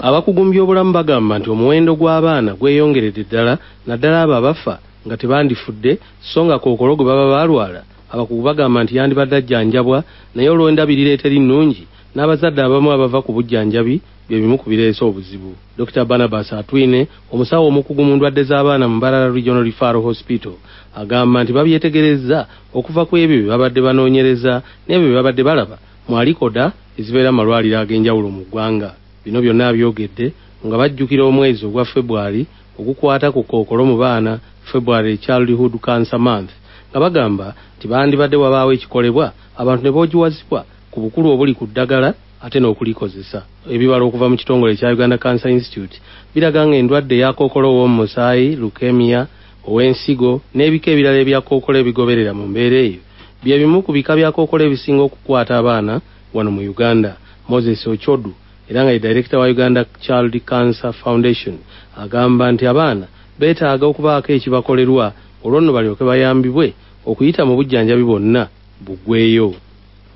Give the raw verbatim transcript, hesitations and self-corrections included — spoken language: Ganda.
Abakugu mu byobulamu bagamba nti omuwendo gw'abaana gweyongeredde ddala naddala abo abafa nga tebandifudde so nga kookolo gwe baba balwala abakugu bagamba nti yandibadde ajjanjabwa naye olw'endabirira eteri nnungi n'abazadde abamu abava ku bujjanjabi bye bimu ku bireese obuzibu. Dokita Barnabas Atwine, omusawo omukugu mu ndwadde z'abaana mu Mbarara Regional Referral Hospital, agamba nti babyetegerezza okuva ku ebyo bye babadde banoonyereza n'ebyo bye babadde balaba mu alikoda ezibeera mu malwaliro ag'enjawulo mu ggwanga. Bino byonna byogedde nga bajjukira omwezi ogwa February ogukwata ku kookolo mu baana, February Childhood Cancer Month, nga bagamba nti bandibadde wabaawo ekikolebwa abantu ne boogiwazibwa ku bukulu obuli ku ddagala ate n'okulikozesa. Ebibala okuva mu kitongole ekya Uganda Cancer Institute biraga nga endwadde eya kookolo w'omu musaayi, leukemia, ow'ensigo n'ebika ebirala ebya kookolo ebigoberera mu mbeera eyo bye bimu ku bika bya kookolo ebisinga okukwata abaana wano mu Uganda. Moses Ochodu era nga ye Director wa Uganda Child Cancer Foundation agamba nti abaana beetaaga okubaako ekibakolerwa olwo nno balyoke bayambibwe okuyita mu bujjanjabi bwonna buggweeyo.